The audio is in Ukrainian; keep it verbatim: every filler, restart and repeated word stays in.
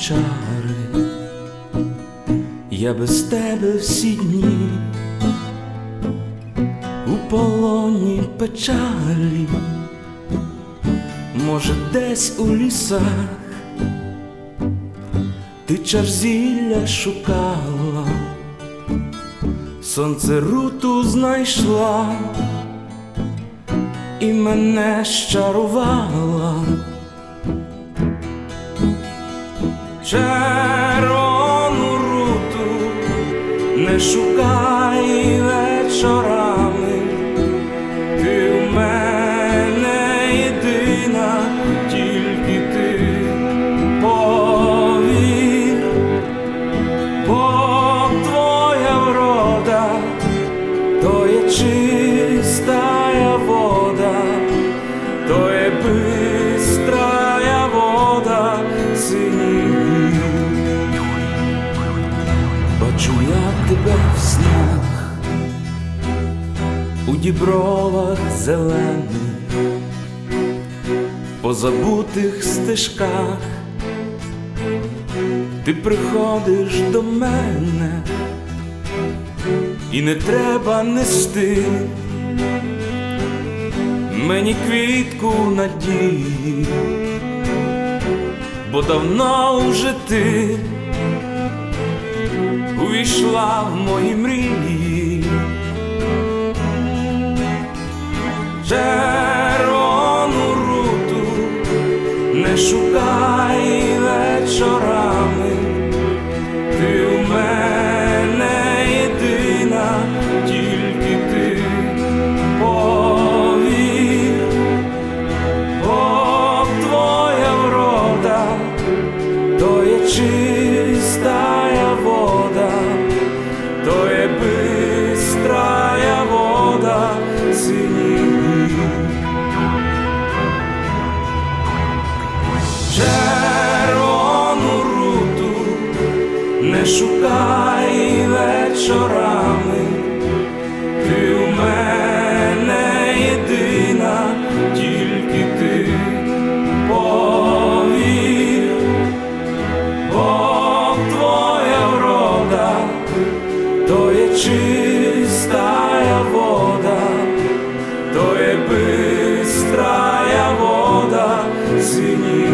чари, я без тебе всі дні у полоні печалі, може, десь у лісах ти чар зілля шукала, сонце руту знайшла і мене щарувала. Червону руту не шукай вечорами, ти у мене єдина, тільки ти повір, бо твоя врода то є чистая вода, то є бистрая вода синіх. Бачу я тебе в снах, у дібровах зелених, по забутих стежках ти приходиш до мене, і не треба нести мені квітку надії, бо давно вже ти увійшла в мої мрії. Червону руту не шукай вечорами, ти у мене єдина, тільки ти повір, бо твоя врода то є чистая вода, то є бистрая вода синіх. Червону руту не шукай вечорами, ти у мене єдина, тільки ти повір, бо твоя врода то є чистая вода, то є бистрая вода синіх.